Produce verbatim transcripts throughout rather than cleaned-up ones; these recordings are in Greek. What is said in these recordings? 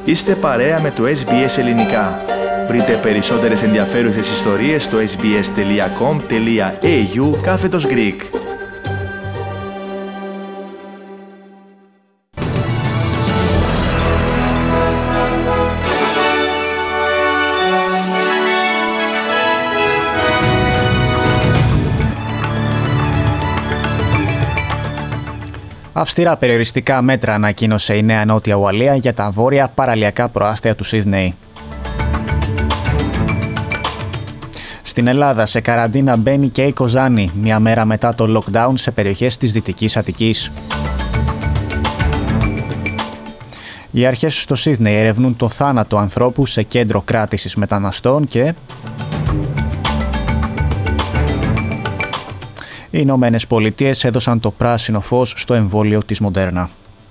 Είστε παρέα με το ες μπι ες Ελληνικά. Βρείτε περισσότερες ενδιαφέρουσες ιστορίες στο sbs.com.au κάθετος Greek. Αυστηρά περιοριστικά μέτρα ανακοίνωσε η Νέα Νότια Ουαλία για τα βόρεια παραλιακά προάστια του Σίδνεϊ. Στην Ελλάδα σε καραντίνα μπαίνει και η Κοζάνη, μια μέρα μετά το lockdown σε περιοχές της Δυτικής Αττικής. Οι αρχές στο Σίδνεϊ ερευνούν το θάνατο ανθρώπου σε κέντρο κράτησης μεταναστών και... Οι Ηνωμένες Πολιτείες έδωσαν το πράσινο φως στο εμβόλιο της Μοντέρνα.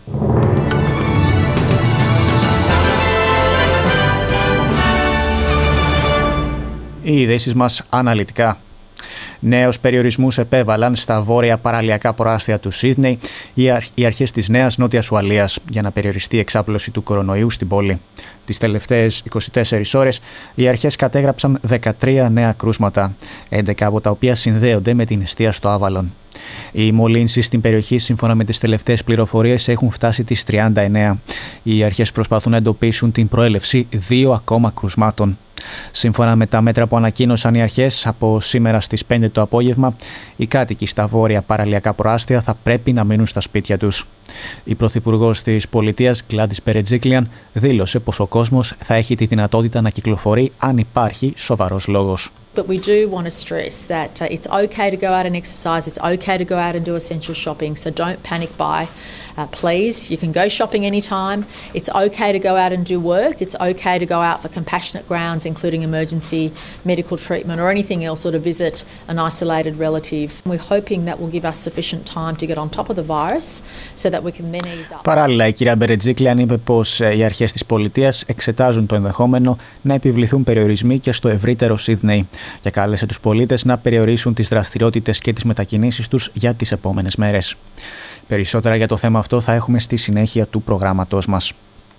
Οι ειδήσεις μας αναλυτικά. Νέους περιορισμούς επέβαλαν στα βόρεια παραλιακά προάστια του Σίδνεϊ οι αρχές της Νέας Νότιας Ουαλίας για να περιοριστεί η εξάπλωση του κορονοϊού στην πόλη. Τις τελευταίες είκοσι τέσσερις ώρες οι αρχές κατέγραψαν δεκατρία νέα κρούσματα, έντεκα από τα οποία συνδέονται με την εστία στο Άβαλον. Οι μολύνσεις στην περιοχή, σύμφωνα με τις τελευταίες πληροφορίες, έχουν φτάσει τις τριάντα εννέα. Οι αρχές προσπαθούν να εντοπίσουν την προέλευση δύο ακόμα κρουσμάτων. Σύμφωνα με τα μέτρα που ανακοίνωσαν οι αρχές, από σήμερα στις πέντε το απόγευμα, οι κάτοικοι στα βόρεια παραλιακά προάστια θα πρέπει να μείνουν στα σπίτια τους. Η Πρωθυπουργός της Πολιτείας, Γκλάντις Μπερετζίκλιαν, δήλωσε πως ο κόσμος θα έχει τη δυνατότητα να κυκλοφορεί αν υπάρχει σοβαρός λόγος. But we do want to stress that uh, it's okay to go out and exercise, it's okay to go out and do essential shopping, so don't panic buy. Uh, please, you can go shopping anytime. It's okay to go out and do work. It's okay to go out for compassionate grounds, including emergency medical treatment or anything else, or to visit an isolated relative. We're hoping that will give us sufficient time to get on top of the virus so that we can then ease up. Παράλληλα, η κυρία Μπερετζίκλιαν είπε πως οι αρχές της πολιτείας εξετάζουν το ενδεχόμενο να επιβληθούν περιορισμοί και στο ευρύτερο Σίδνεϊ και κάλεσε τους πολίτες να περιορίσουν τις δραστηριότητες και τις μετακινήσεις τους για τις επόμενες μέρες. Περισσότερα για το θέμα αυτό θα έχουμε στη συνέχεια του προγράμματός μας.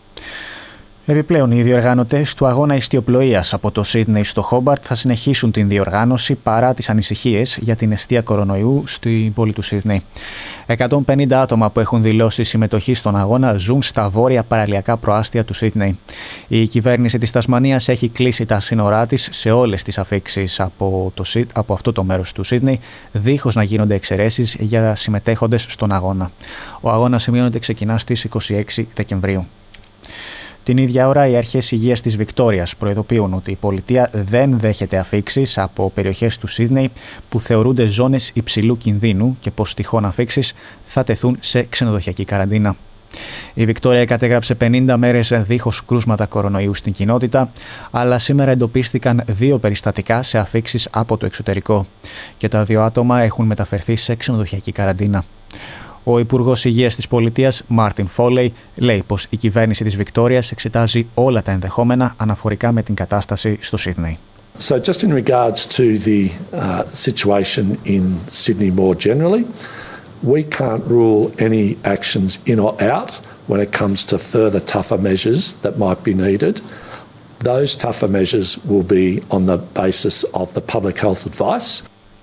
Επιπλέον, οι διοργανωτές του αγώνα ιστιοπλοείας από το Σίδνεϊ στο Χόμπαρτ θα συνεχίσουν την διοργάνωση παρά τις ανησυχίες για την εστία κορονοϊού στην πόλη του Σίδνεϊ. εκατόν πενήντα άτομα που έχουν δηλώσει συμμετοχή στον αγώνα ζουν στα βόρεια παραλιακά προάστια του Σίδνεϊ. Η κυβέρνηση της Τασμανίας έχει κλείσει τα σύνορά της σε όλες τις αφήξεις από, το, από αυτό το μέρος του Σίδνεϊ, δίχως να γίνονται εξαιρέσεις για συμμετέχοντες στον αγώνα. Ο αγώνας σημειώνεται ξεκινά στις είκοσι έξι Δεκεμβρίου. Την ίδια ώρα, οι αρχές υγείας της Βικτόριας προειδοποιούν ότι η πολιτεία δεν δέχεται αφήξεις από περιοχές του Σίδνεϊ που θεωρούνται ζώνες υψηλού κινδύνου και πως τυχόν αφήξεις θα τεθούν σε ξενοδοχειακή καραντίνα. Η Βικτόρια κατέγραψε πενήντα μέρες δίχως κρούσματα κορονοϊού στην κοινότητα, αλλά σήμερα εντοπίστηκαν δύο περιστατικά σε αφήξεις από το εξωτερικό και τα δύο άτομα έχουν μεταφερθεί σε ξενοδοχειακή καραντίνα. Ο Υπουργός Υγείας της Πολιτείας, Μάρτιν Φόλεϊ, λέει πως η κυβέρνηση της Βικτόριας εξετάζει όλα τα ενδεχόμενα αναφορικά με την κατάσταση στο Σίδνεϊ. So just in regards to the uh, situation in Sydney more generally, we can't rule any actions in or out when it comes to further tougher measures that might be needed. Those tougher measures will be on the basis of the public health advice.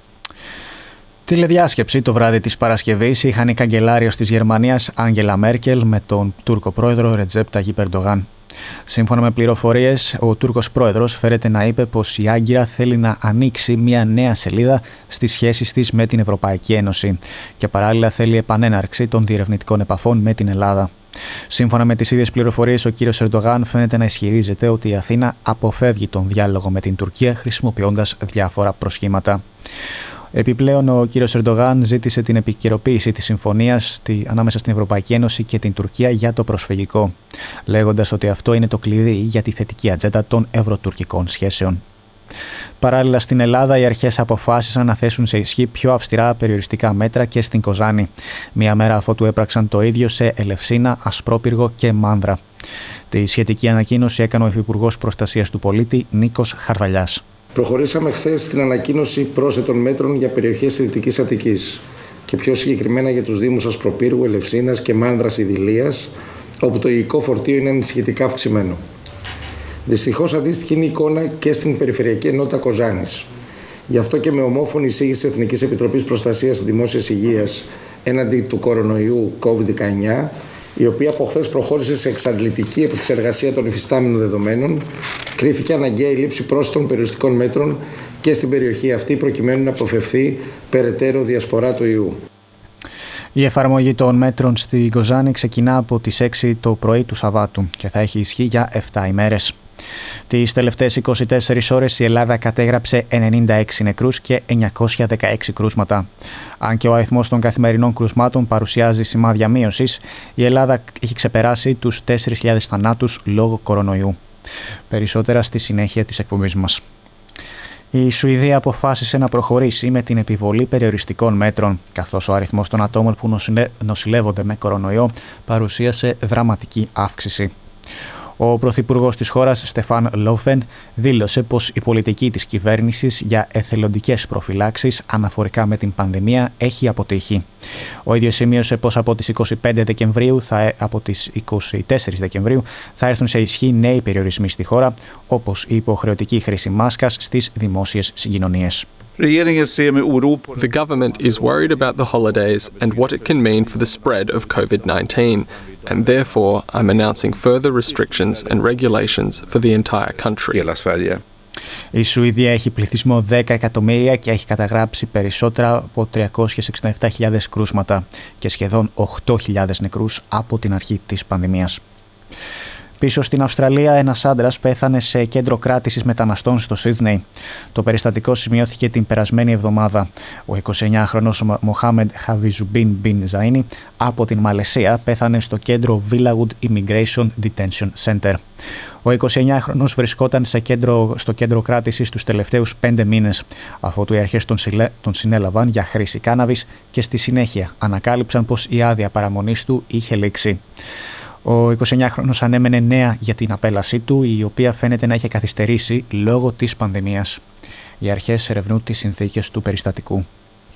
Τηλεδιάσκεψη το βράδυ της Παρασκευής είχαν η καγκελάριος της Γερμανίας Άγγελα Μέρκελ με τον Τούρκο πρόεδρο Ρετζέπ Ταγίπ Ερντογάν. Σύμφωνα με πληροφορίες, ο Τούρκος πρόεδρος φέρεται να είπε πως η Άγκυρα θέλει να ανοίξει μια νέα σελίδα στις σχέσεις της με την Ευρωπαϊκή Ένωση και παράλληλα θέλει επανέναρξη των διερευνητικών επαφών με την Ελλάδα. Σύμφωνα με τις ίδιες πληροφορίες, ο κύριος Ερντογάν φαίνεται να ισχυρίζεται ότι η Αθήνα αποφεύγει τον διάλογο με την Τουρκία χρησιμοποιώντας διάφορα προσχήματα. Επιπλέον, ο κύριος Ερντογάν ζήτησε την επικαιροποίηση της συμφωνίας ανάμεσα στην Ευρωπαϊκή Ένωση και την Τουρκία για το προσφυγικό, λέγοντας ότι αυτό είναι το κλειδί για τη θετική ατζέντα των ευρωτουρκικών σχέσεων. Παράλληλα, στην Ελλάδα, οι αρχές αποφάσισαν να θέσουν σε ισχύ πιο αυστηρά περιοριστικά μέτρα και στην Κοζάνη, μία μέρα αφότου έπραξαν το ίδιο σε Ελευσίνα, Ασπρόπυργο και Μάνδρα. Τη σχετική ανακοίνωση έκανε ο Υφυπουργός Προστασίας του Πολίτη Νίκος Χαρδαλιάς. Προχωρήσαμε χθες στην ανακοίνωση πρόσθετων μέτρων για περιοχές της Δυτικής Αττικής και πιο συγκεκριμένα για τους Δήμους Ασπροπύργου, Ελευσίνας και Μάνδρας Ιδηλίας, όπου το υλικό φορτίο είναι ανησυχητικά αυξημένο. Δυστυχώς, αντίστοιχη είναι η εικόνα και στην Περιφερειακή Ενότητα Κοζάνης. Γι' αυτό και με ομόφωνη εισήγηση της Εθνικής Επιτροπής Προστασίας της Δημόσιας Υγείας έναντι του κορονοϊού κόβιντ δεκαεννιά, η οποία από χθες προχώρησε σε εξαντλητική επεξεργασία των υφιστάμενων δεδομένων, κρίθηκε αναγκαία η λήψη πρόσθετων περιοριστικών μέτρων και στην περιοχή αυτή, προκειμένου να αποφευθεί περαιτέρω διασπορά του ιού. Η εφαρμογή των μέτρων στη Κοζάνη ξεκινά από τις έξι το πρωί του Σαββάτου και θα έχει ισχύ για επτά ημέρες. Τις τελευταίες είκοσι τέσσερις ώρες η Ελλάδα κατέγραψε ενενήντα έξι νεκρούς και εννιακόσια δεκαέξι κρούσματα. Αν και ο αριθμός των καθημερινών κρούσματων παρουσιάζει σημάδια μείωσης, η Ελλάδα έχει ξεπεράσει τους τέσσερις χιλιάδες θανάτους λόγω κορονοϊού. Περισσότερα στη συνέχεια της εκπομπής μας. Η Σουηδία αποφάσισε να προχωρήσει με την επιβολή περιοριστικών μέτρων, καθώς ο αριθμός των ατόμων που νοσηλεύονται με κορονοϊό παρουσίασε δραματική αύξηση. Ο πρωθυπουργός της χώρας, Στεφάν Λόφεν, δήλωσε πως η πολιτική της κυβέρνησης για εθελοντικές προφυλάξεις αναφορικά με την πανδημία έχει αποτύχει. Ο ίδιος σημείωσε πως από τις είκοσι πέντε Δεκεμβρίου, θα, από τις είκοσι τέσσερις Δεκεμβρίου θα έρθουν σε ισχύ νέοι περιορισμοί στη χώρα, όπως η υποχρεωτική χρήση μάσκας στις δημόσιες συγκοινωνίες. The government is worried about the holidays and what it can mean for the spread of COVID nineteen, and therefore I'm announcing further restrictions and regulations for the entire country. Η Σουηδία έχει πληθυσμό δέκα εκατομμύρια και έχει καταγράψει περισσότερα από τριακόσιες εξήντα επτά χιλιάδες κρούσματα και σχεδόν οκτώ χιλιάδες νεκρούς από την αρχή της πανδημίας. Πίσω στην Αυστραλία, ένας άντρας πέθανε σε κέντρο κράτησης μεταναστών στο Σίδνεϊ. Το περιστατικό σημειώθηκε την περασμένη εβδομάδα. Ο εικοσιεννιάχρονος Μοχάμεντ Χαβιζουμπίν Μπιν Ζαΐνι από την Μαλαισία πέθανε στο κέντρο Villawood Immigration Detention Center. Ο εικοσιεννιάχρονος βρισκόταν σε κέντρο, στο κέντρο κράτησης τους τελευταίους πέντε μήνες, αφότου οι αρχές τον, συλλε, τον συνέλαβαν για χρήση κάναβης και στη συνέχεια ανακάλυψαν πως η άδεια παραμονής του είχε λήξει. Ο εικοσιεννιάχρονος ανέμενε νέα για την απέλασή του, η οποία φαίνεται να είχε καθυστερήσει λόγω της πανδημίας. Οι αρχές ερευνούν τις συνθήκες του περιστατικού.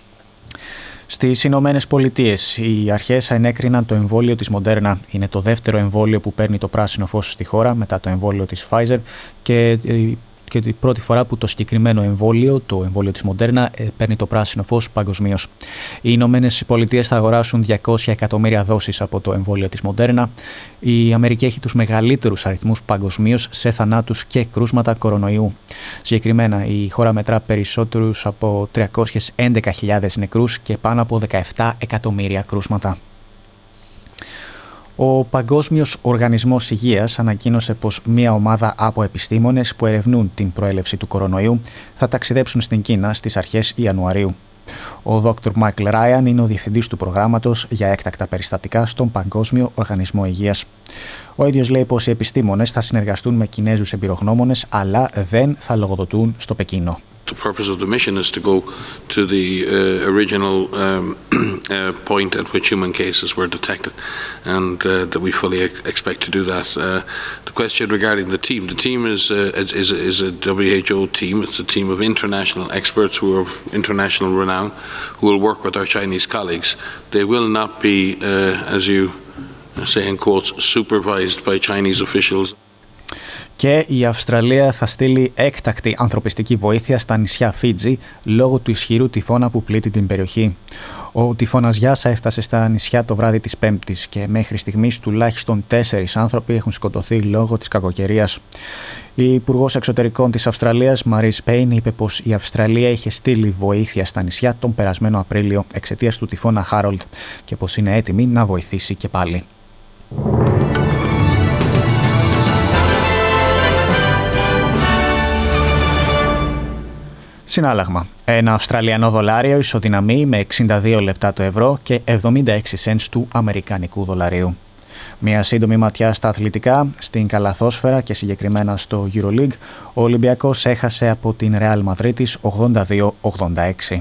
Στις Ηνωμένες Πολιτείες, οι αρχές ενέκριναν το εμβόλιο της Moderna. Είναι το δεύτερο εμβόλιο που παίρνει το πράσινο φως στη χώρα μετά το εμβόλιο της Pfizer και και την πρώτη φορά που το συγκεκριμένο εμβόλιο, το εμβόλιο της Moderna, παίρνει το πράσινο φως παγκοσμίως. Οι Ηνωμένες Πολιτείες θα αγοράσουν διακόσια εκατομμύρια δόσεις από το εμβόλιο της Moderna. Η Αμερική έχει τους μεγαλύτερους αριθμούς παγκοσμίως σε θανάτους και κρούσματα κορονοϊού. Συγκεκριμένα, η χώρα μετρά περισσότερους από τριακόσιες έντεκα χιλιάδες νεκρούς και πάνω από δεκαεπτά εκατομμύρια κρούσματα. Ο Παγκόσμιος Οργανισμός Υγείας ανακοίνωσε πως μία ομάδα από επιστήμονες που ερευνούν την προέλευση του κορονοϊού θα ταξιδέψουν στην Κίνα στις αρχές Ιανουαρίου. Ο δόκτωρ Μάικλ Ράιαν είναι ο διευθυντής του προγράμματος για έκτακτα περιστατικά στον Παγκόσμιο Οργανισμό Υγείας. Ο ίδιος λέει πως οι επιστήμονες θα συνεργαστούν με Κινέζους εμπειρογνώμονες, αλλά δεν θα λογοδοτούν στο Πεκίνο. The purpose of the mission is to go to the uh, original um, uh, point at which human cases were detected, and uh, that we fully ex- expect to do that. Uh, the question regarding the team, the team is, uh, is, is a W H O team. It's a team of international experts who are of international renown, who will work with our Chinese colleagues. They will not be, uh, as you say in quotes, supervised by Chinese officials. Και η Αυστραλία θα στείλει έκτακτη ανθρωπιστική βοήθεια στα νησιά Φίτζι λόγω του ισχυρού τυφώνα που πλήττει την περιοχή. Ο τυφώνας Γιάσα έφτασε στα νησιά το βράδυ της Πέμπτης και μέχρι στιγμής τουλάχιστον τέσσερις άνθρωποι έχουν σκοτωθεί λόγω της κακοκαιρίας. Η Υπουργός Εξωτερικών της Αυστραλίας, Μαρί Πέιν, είπε πως η Αυστραλία είχε στείλει βοήθεια στα νησιά τον περασμένο Απρίλιο εξαιτίας του τυφώνα Χάρολντ και πως είναι έτοιμη να βοηθήσει και πάλι. Συνάλλαγμα. Ένα Αυστραλιανό δολάριο ισοδυναμεί με εξήντα δύο λεπτά το ευρώ και εβδομήντα έξι σεντς του αμερικανικού δολαρίου. Μια σύντομη ματιά στα αθλητικά, στην καλαθόσφαιρα και συγκεκριμένα στο EuroLeague, ο Ολυμπιακός έχασε από την Real Madrid ογδόντα δύο ογδόντα έξι.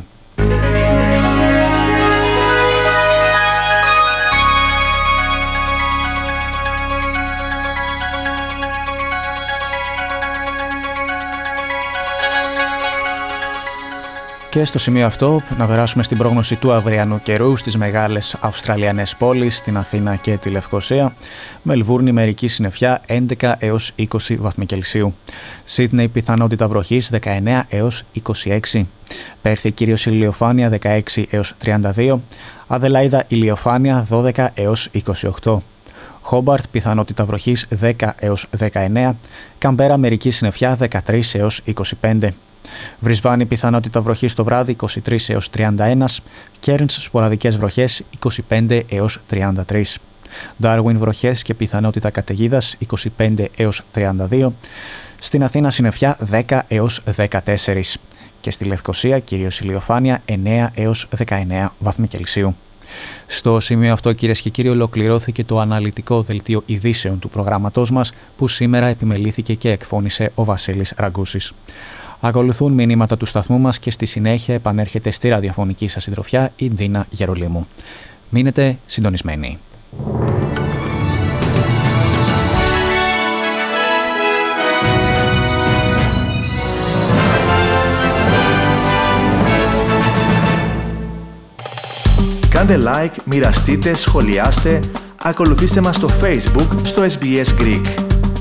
Και στο σημείο αυτό να περάσουμε στην πρόγνωση του αυριανού καιρού στις μεγάλες Αυστραλιανές πόλεις, στην Αθήνα και τη Λευκοσία. Μελβούρνη μερική συννεφιά έντεκα έως είκοσι βαθμοί Κελσίου. Σίδνεϊ πιθανότητα βροχής δεκαεννέα έως είκοσι έξι. Πέρθη κυρίως ηλιοφάνεια δεκαέξι έως τριάντα δύο. Αδελαΐδα ηλιοφάνεια δώδεκα έως είκοσι οκτώ. Χόμπαρτ πιθανότητα βροχής δέκα έως δεκαεννέα. Καμπέρα μερική συννεφιά δεκατρείς έως είκοσι πέντε. Βρισβάνη πιθανότητα βροχής το βράδυ είκοσι τρεις έως τριάντα ένα. Κέρνς σποραδικές βροχές είκοσι πέντε έως τριάντα τρία. Ντάρουιν βροχές και πιθανότητα καταιγίδας είκοσι πέντε έως τριάντα δύο. Στην Αθήνα συννεφιά δέκα έως δεκατέσσερα. Και στη Λευκοσία κυρίως ηλιοφάνεια εννέα έως δεκαεννέα βαθμοί Κελσίου. Στο σημείο αυτό, κυρίες και κύριοι, ολοκληρώθηκε το αναλυτικό δελτίο ειδήσεων του προγράμματός μας, που σήμερα επιμελήθηκε και εκφώνησε ο Βασίλης Ραγκούσης. Ακολουθούν μηνύματα του σταθμού μας και στη συνέχεια επανέρχεται στη ραδιοφωνική σας συντροφιά η Ντίνα Γερολίμου. Μείνετε συντονισμένοι. Κάντε like, μοιραστείτε, σχολιάστε, ακολουθήστε μας στο Facebook στο ες μπι ες Greek.